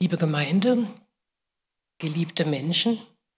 Liebe Gemeinde, geliebte Menschen,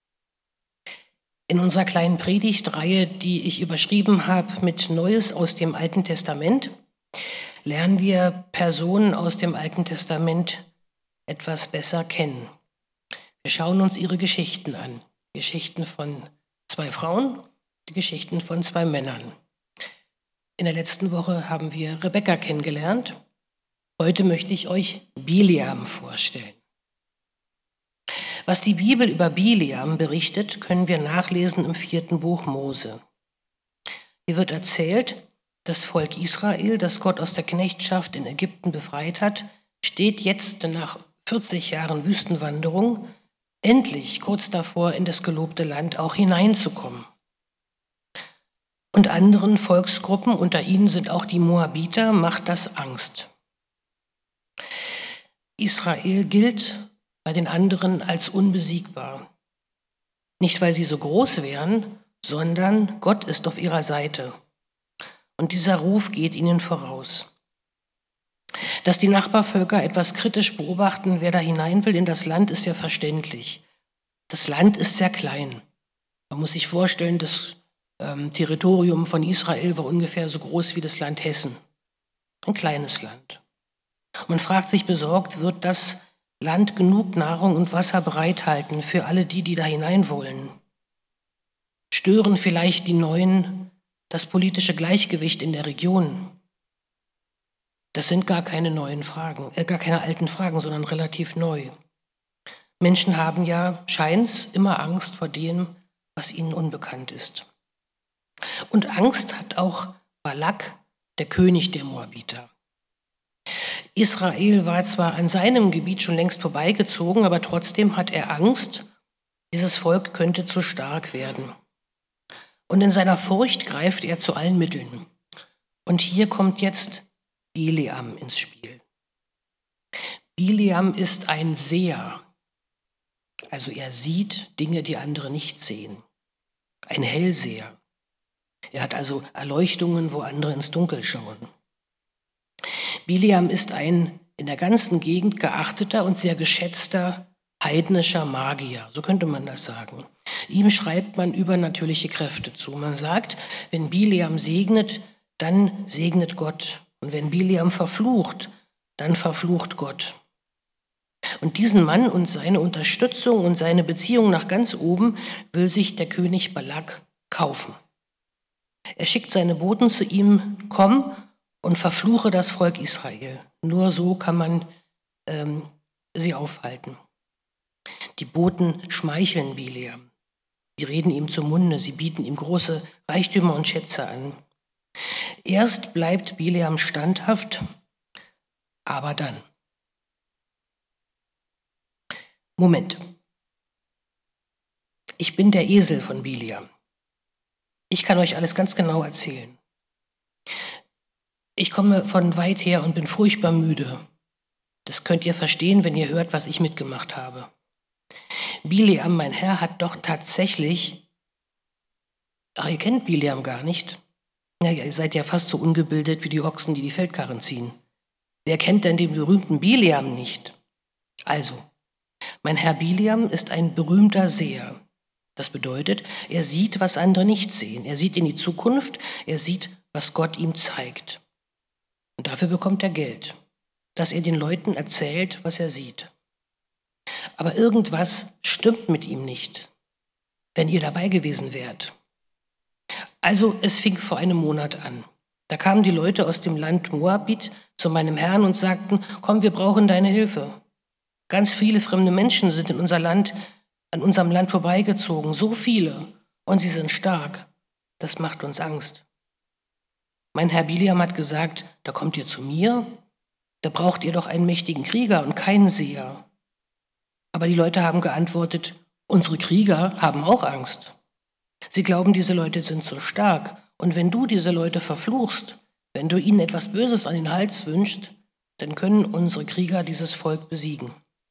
in unserer kleinen Predigtreihe, die ich überschrieben habe mit Neues aus dem Alten Testament, lernen wir Personen aus dem Alten Testament etwas besser kennen. Wir schauen uns ihre Geschichten an. Geschichten von 2 Frauen, die Geschichten von 2 Männern. In der letzten Woche haben wir Rebekka kennengelernt. Heute möchte ich euch Bileam vorstellen. Was die Bibel über Bileam berichtet, können wir nachlesen im 4. Buch Mose. Hier wird erzählt, das Volk Israel, das Gott aus der Knechtschaft in Ägypten befreit hat, steht jetzt nach 40 Jahren Wüstenwanderung endlich kurz davor, in das gelobte Land auch hineinzukommen. Und anderen Volksgruppen, unter ihnen sind auch die Moabiter, macht das Angst. Israel gilt bei den anderen als unbesiegbar. Nicht, weil sie so groß wären, sondern Gott ist auf ihrer Seite. Und dieser Ruf geht ihnen voraus. Dass die Nachbarvölker etwas kritisch beobachten, wer da hinein will in das Land, ist ja verständlich. Das Land ist sehr klein. Man muss sich vorstellen, das Territorium von Israel war ungefähr so groß wie das Land Hessen. Ein kleines Land. Man fragt sich besorgt, wird das Land genug Nahrung und Wasser bereithalten für alle die, die da hinein wollen? Stören vielleicht die Neuen das politische Gleichgewicht in der Region? Das sind gar keine alten Fragen, sondern relativ neu. Menschen haben ja, scheint's, immer Angst vor dem, was ihnen unbekannt ist. Und Angst hat auch Balak, der König der Moabiter. Israel war zwar an seinem Gebiet schon längst vorbeigezogen, aber trotzdem hat er Angst, dieses Volk könnte zu stark werden. Und in seiner Furcht greift er zu allen Mitteln. Und hier kommt jetzt Bileam ins Spiel. Bileam ist ein Seher, also er sieht Dinge, die andere nicht sehen. Ein Hellseher. Er hat also Erleuchtungen, wo andere ins Dunkel schauen. Bileam ist ein in der ganzen Gegend geachteter und sehr geschätzter heidnischer Magier, so könnte man das sagen. Ihm schreibt man übernatürliche Kräfte zu. Man sagt, wenn Bileam segnet, dann segnet Gott. Und wenn Bileam verflucht, dann verflucht Gott. Und diesen Mann und seine Unterstützung und seine Beziehung nach ganz oben will sich der König Balak kaufen. Er schickt seine Boten zu ihm, komm und verfluche das Volk Israel. Nur so kann man sie aufhalten. Die Boten schmeicheln Bileam. Sie reden ihm zum Munde, sie bieten ihm große Reichtümer und Schätze an. Erst bleibt Bileam standhaft, aber dann. Moment. Ich bin der Esel von Bileam. Ich kann euch alles ganz genau erzählen. Ich komme von weit her und bin furchtbar müde. Das könnt ihr verstehen, wenn ihr hört, was ich mitgemacht habe. Bileam, mein Herr, hat doch tatsächlich... Ach, ihr kennt Bileam gar nicht? Ja, ihr seid ja fast so ungebildet wie die Ochsen, die die Feldkarren ziehen. Wer kennt denn den berühmten Bileam nicht? Also, mein Herr Bileam ist ein berühmter Seher. Das bedeutet, er sieht, was andere nicht sehen. Er sieht in die Zukunft, er sieht, was Gott ihm zeigt. Und dafür bekommt er Geld, dass er den Leuten erzählt, was er sieht. Aber irgendwas stimmt mit ihm nicht, wenn ihr dabei gewesen wärt. Also es fing vor einem Monat an. Da kamen die Leute aus dem Land Moabit zu meinem Herrn und sagten, komm, wir brauchen deine Hilfe. Ganz viele fremde Menschen sind an unserem Land vorbeigezogen, so viele, und sie sind stark. Das macht uns Angst. Mein Herr Bileam hat gesagt, da kommt ihr zu mir, da braucht ihr doch einen mächtigen Krieger und keinen Seher. Aber die Leute haben geantwortet, unsere Krieger haben auch Angst. Sie glauben, diese Leute sind so stark. Und wenn du diese Leute verfluchst, wenn du ihnen etwas Böses an den Hals wünschst, dann können unsere Krieger dieses Volk besiegen.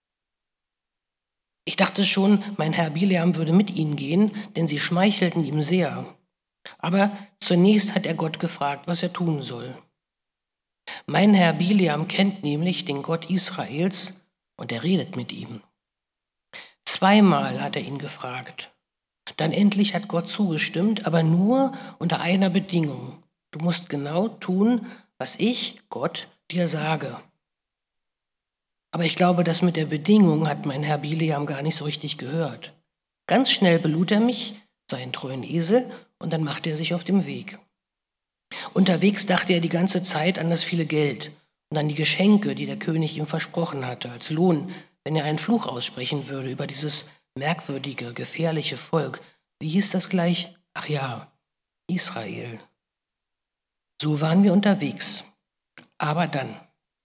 Ich dachte schon, mein Herr Bileam würde mit ihnen gehen, denn sie schmeichelten ihm sehr. Aber zunächst hat er Gott gefragt, was er tun soll. Mein Herr Bileam kennt nämlich den Gott Israels und er redet mit ihm. Zweimal hat er ihn gefragt. Dann endlich hat Gott zugestimmt, aber nur unter einer Bedingung. Du musst genau tun, was ich, Gott, dir sage. Aber ich glaube, das mit der Bedingung hat mein Herr Bileam gar nicht so richtig gehört. Ganz schnell belud er mich, seinen treuen Esel, und dann machte er sich auf den Weg. Unterwegs dachte er die ganze Zeit an das viele Geld und an die Geschenke, die der König ihm versprochen hatte, als Lohn, wenn er einen Fluch aussprechen würde über dieses merkwürdige, gefährliche Volk. Wie hieß das gleich? Ach ja, Israel. So waren wir unterwegs. Aber dann.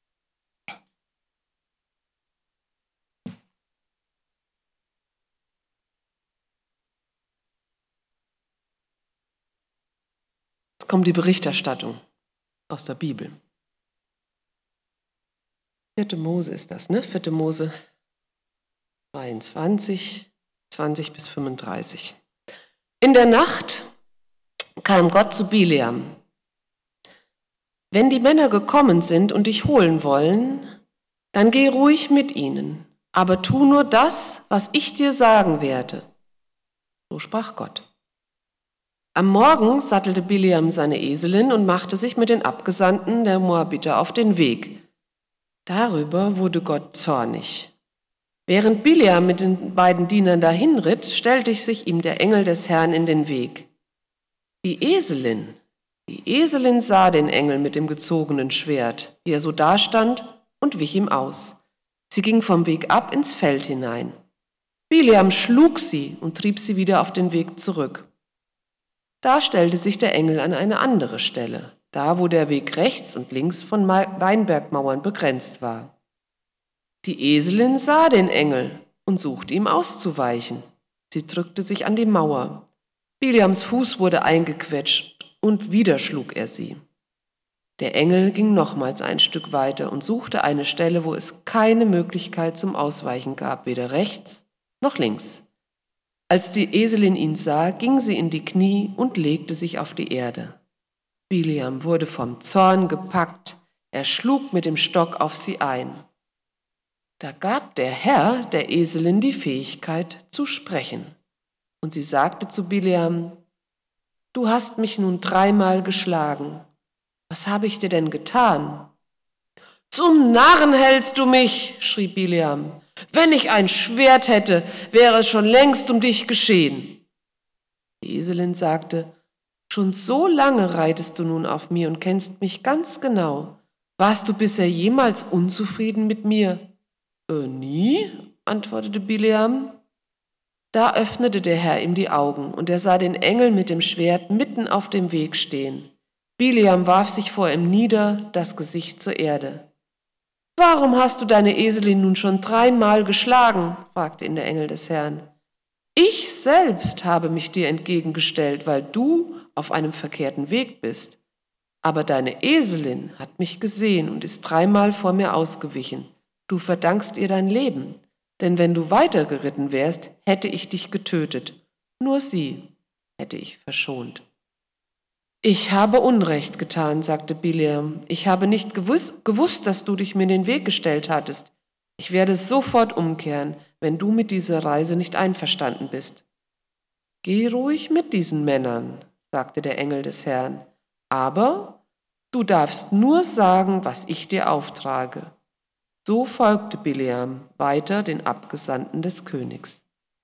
Jetzt kommt die Berichterstattung aus der Bibel. 4. Mose ist das, ne? 4. Mose 22, 20 bis 35. In der Nacht kam Gott zu Bileam. Wenn die Männer gekommen sind und dich holen wollen, dann geh ruhig mit ihnen, aber tu nur das, was ich dir sagen werde. So sprach Gott. Am Morgen sattelte Bileam seine Eselin und machte sich mit den Abgesandten der Moabiter auf den Weg. Darüber wurde Gott zornig. Während Bileam mit den beiden Dienern dahinritt, stellte sich ihm der Engel des Herrn in den Weg. Die Eselin sah den Engel mit dem gezogenen Schwert, wie er so dastand, und wich ihm aus. Sie ging vom Weg ab ins Feld hinein. Bileam schlug sie und trieb sie wieder auf den Weg zurück. Da stellte sich der Engel an eine andere Stelle, da wo der Weg rechts und links von Weinbergmauern begrenzt war. Die Eselin sah den Engel und suchte ihm auszuweichen. Sie drückte sich an die Mauer. Bileams Fuß wurde eingequetscht und wieder schlug er sie. Der Engel ging nochmals ein Stück weiter und suchte eine Stelle, wo es keine Möglichkeit zum Ausweichen gab, weder rechts noch links. Als die Eselin ihn sah, ging sie in die Knie und legte sich auf die Erde. Bileam wurde vom Zorn gepackt, er schlug mit dem Stock auf sie ein. Da gab der Herr der Eselin die Fähigkeit zu sprechen. Und sie sagte zu Bileam: Du hast mich nun 3-mal geschlagen. Was habe ich dir denn getan? Zum Narren hältst du mich, schrie Bileam. Wenn ich ein Schwert hätte, wäre es schon längst um dich geschehen. Die Eselin sagte: Schon so lange reitest du nun auf mir und kennst mich ganz genau. Warst du bisher jemals unzufrieden mit mir? Nie, antwortete Bileam. Da öffnete der Herr ihm die Augen, und er sah den Engel mit dem Schwert mitten auf dem Weg stehen. Bileam warf sich vor ihm nieder, das Gesicht zur Erde. »Warum hast du deine Eselin nun schon 3-mal geschlagen?« fragte ihn der Engel des Herrn. »Ich selbst habe mich dir entgegengestellt, weil du auf einem verkehrten Weg bist. Aber deine Eselin hat mich gesehen und ist 3-mal vor mir ausgewichen. Du verdankst ihr dein Leben, denn wenn du weitergeritten wärst, hätte ich dich getötet. Nur sie hätte ich verschont.« »Ich habe Unrecht getan«, sagte Bileam. »Ich habe nicht gewusst, dass du dich mir in den Weg gestellt hattest. Ich werde sofort umkehren, wenn du mit dieser Reise nicht einverstanden bist.« »Geh ruhig mit diesen Männern«, sagte der Engel des Herrn, »aber du darfst nur sagen, was ich dir auftrage.« So folgte Bileam weiter den Abgesandten des Königs.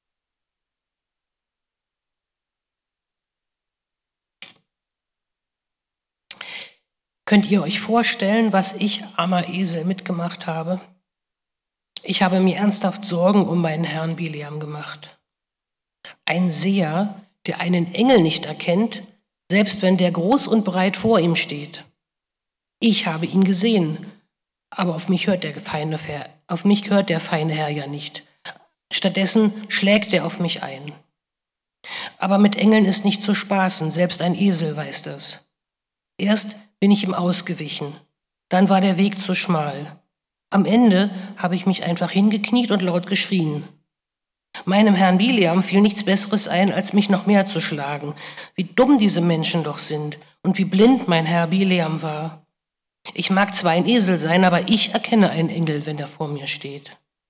Könnt ihr euch vorstellen, was ich, armer Esel, mitgemacht habe? Ich habe mir ernsthaft Sorgen um meinen Herrn Bileam gemacht. Ein Seher, der einen Engel nicht erkennt, selbst wenn der groß und breit vor ihm steht. Ich habe ihn gesehen, aber auf mich hört der feine Herr ja nicht. Stattdessen schlägt er auf mich ein. Aber mit Engeln ist nicht zu spaßen, selbst ein Esel weiß das. Erst bin ich ihm ausgewichen, dann war der Weg zu schmal. Am Ende habe ich mich einfach hingekniet und laut geschrien. Meinem Herrn Bileam fiel nichts Besseres ein, als mich noch mehr zu schlagen. Wie dumm diese Menschen doch sind und wie blind mein Herr Bileam war. Ich mag zwar ein Esel sein, aber ich erkenne einen Engel, wenn er vor mir steht.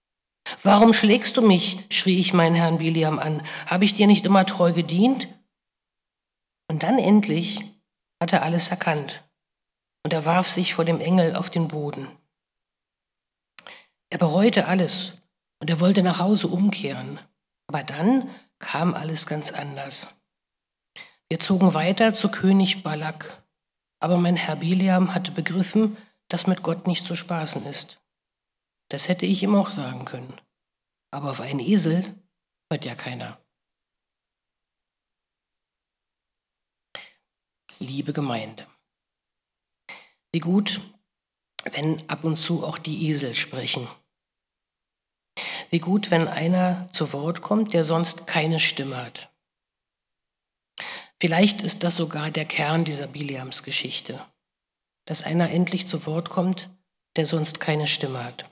Warum schlägst du mich? Schrie ich meinen Herrn Biliam an. Habe ich dir nicht immer treu gedient? Und dann endlich hat er alles erkannt und er warf sich vor dem Engel auf den Boden. Er bereute alles und er wollte nach Hause umkehren. Aber dann kam alles ganz anders. Wir zogen weiter zu König Balak, aber mein Herr Biliam hatte begriffen, dass mit Gott nicht zu spaßen ist. Das hätte ich ihm auch sagen können. Aber auf einen Esel hört ja keiner. Liebe Gemeinde, wie gut, wenn ab und zu auch die Esel sprechen. Wie gut, wenn einer zu Wort kommt, der sonst keine Stimme hat. Vielleicht ist das sogar der Kern dieser Biliams-Geschichte, dass einer endlich zu Wort kommt, der sonst keine Stimme hat.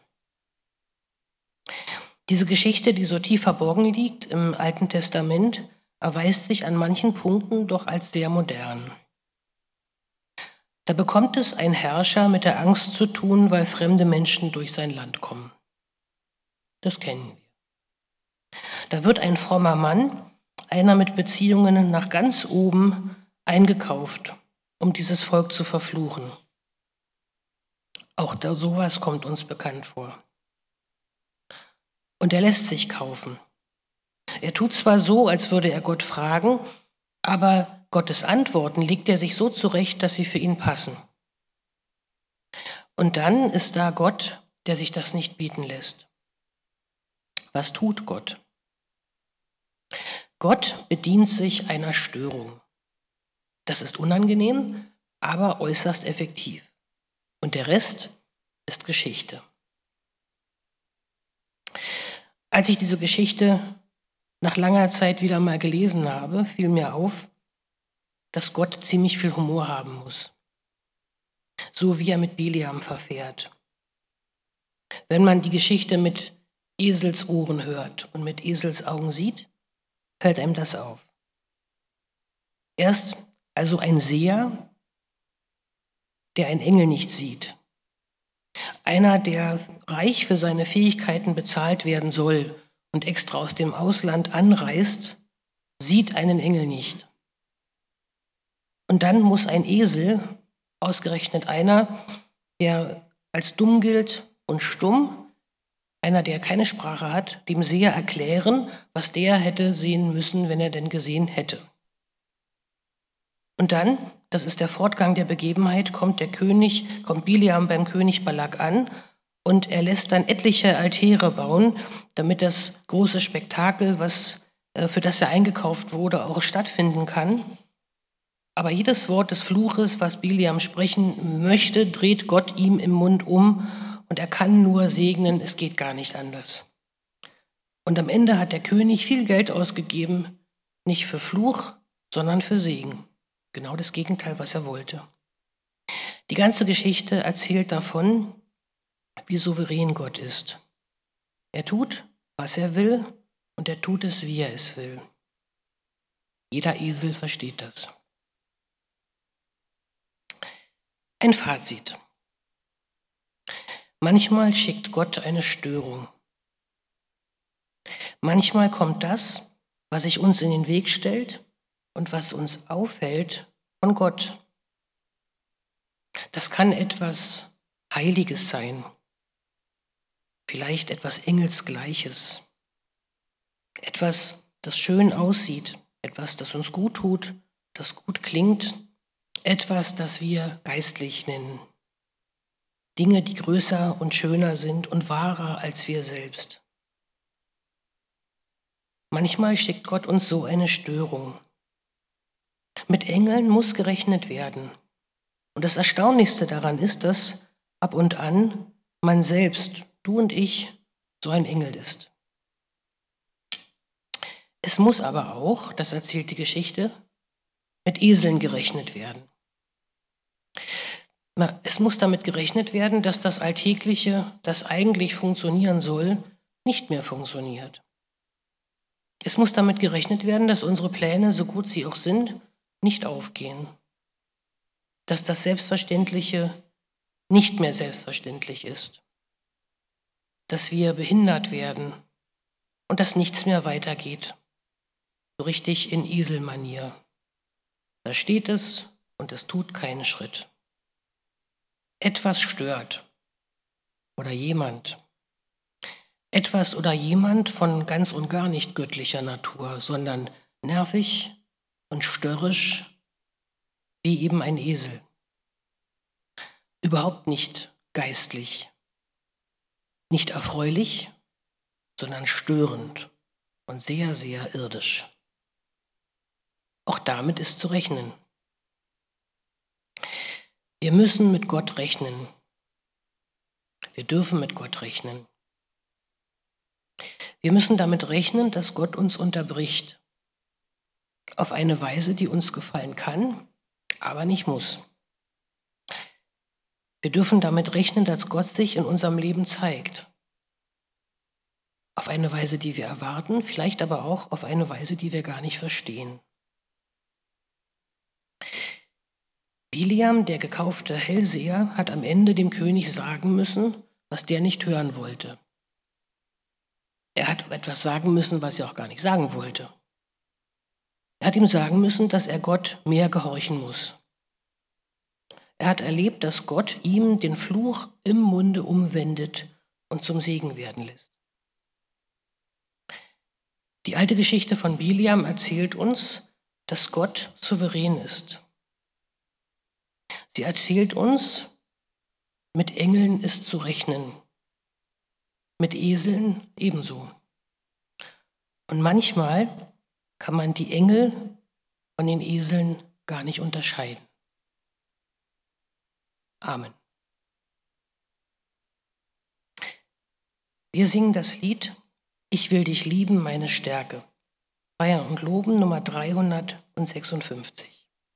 Diese Geschichte, die so tief verborgen liegt im Alten Testament, erweist sich an manchen Punkten doch als sehr modern. Da bekommt es ein Herrscher mit der Angst zu tun, weil fremde Menschen durch sein Land kommen. Das kennen wir. Da wird ein frommer Mann, einer mit Beziehungen nach ganz oben, eingekauft, um dieses Volk zu verfluchen. Auch da sowas kommt uns bekannt vor. Und er lässt sich kaufen. Er tut zwar so, als würde er Gott fragen, aber Gottes Antworten legt er sich so zurecht, dass sie für ihn passen. Und dann ist da Gott, der sich das nicht bieten lässt. Was tut Gott? Gott bedient sich einer Störung. Das ist unangenehm, aber äußerst effektiv. Und der Rest ist Geschichte. Als ich diese Geschichte nach langer Zeit wieder mal gelesen habe, fiel mir auf, dass Gott ziemlich viel Humor haben muss. So wie er mit Biliam verfährt. Wenn man die Geschichte mit Eselsohren hört und mit Eselsaugen sieht, fällt einem das auf. Erst also ein Seher, der einen Engel nicht sieht. Einer, der reich für seine Fähigkeiten bezahlt werden soll und extra aus dem Ausland anreist, sieht einen Engel nicht. Und dann muss ein Esel, ausgerechnet einer, der als dumm gilt und stumm, einer, der keine Sprache hat, dem Seher erklären, was der hätte sehen müssen, wenn er denn gesehen hätte. Und dann, das ist der Fortgang der Begebenheit, kommt Biliam beim König Balak an und er lässt dann etliche Altäre bauen, damit das große Spektakel, für das er eingekauft wurde, auch stattfinden kann. Aber jedes Wort des Fluches, was Biliam sprechen möchte, dreht Gott ihm im Mund um und er kann nur segnen, es geht gar nicht anders. Und am Ende hat der König viel Geld ausgegeben, nicht für Fluch, sondern für Segen. Genau das Gegenteil, was er wollte. Die ganze Geschichte erzählt davon, wie souverän Gott ist. Er tut, was er will, und er tut es, wie er es will. Jeder Esel versteht das. Ein Fazit. Manchmal schickt Gott eine Störung. Manchmal kommt das, was sich uns in den Weg stellt und was uns aufhält, von Gott. Das kann etwas Heiliges sein, vielleicht etwas Engelsgleiches, etwas, das schön aussieht, etwas, das uns gut tut, das gut klingt, etwas, das wir geistlich nennen. Dinge, die größer und schöner sind und wahrer als wir selbst. Manchmal schickt Gott uns so eine Störung. Mit Engeln muss gerechnet werden. Und das Erstaunlichste daran ist, dass ab und an man selbst, du und ich, so ein Engel ist. Es muss aber auch, das erzählt die Geschichte, mit Eseln gerechnet werden. Es muss damit gerechnet werden, dass das Alltägliche, das eigentlich funktionieren soll, nicht mehr funktioniert. Es muss damit gerechnet werden, dass unsere Pläne, so gut sie auch sind, nicht aufgehen. Dass das Selbstverständliche nicht mehr selbstverständlich ist. dass wir behindert werden und dass nichts mehr weitergeht. So richtig in Eselmanier. Da steht es und es tut keinen Schritt. Etwas stört oder jemand. Etwas oder jemand von ganz und gar nicht göttlicher Natur, sondern nervig und störrisch wie eben ein Esel. Überhaupt nicht geistlich, nicht erfreulich, sondern störend und sehr, sehr irdisch. Auch damit ist zu rechnen. Wir müssen mit Gott rechnen. Wir dürfen mit Gott rechnen. Wir müssen damit rechnen, dass Gott uns unterbricht. Auf eine Weise, die uns gefallen kann, aber nicht muss. Wir dürfen damit rechnen, dass Gott sich in unserem Leben zeigt. Auf eine Weise, die wir erwarten, vielleicht aber auch auf eine Weise, die wir gar nicht verstehen. Biliam, der gekaufte Hellseher, hat am Ende dem König sagen müssen, was der nicht hören wollte. Er hat etwas sagen müssen, was er auch gar nicht sagen wollte. Er hat ihm sagen müssen, dass er Gott mehr gehorchen muss. Er hat erlebt, dass Gott ihm den Fluch im Munde umwendet und zum Segen werden lässt. Die alte Geschichte von Biliam erzählt uns, dass Gott souverän ist. Sie erzählt uns, mit Engeln ist zu rechnen, mit Eseln ebenso. Und manchmal kann man die Engel von den Eseln gar nicht unterscheiden. Amen. Wir singen das Lied Ich will dich lieben, meine Stärke. Feiern und Loben Nummer 356.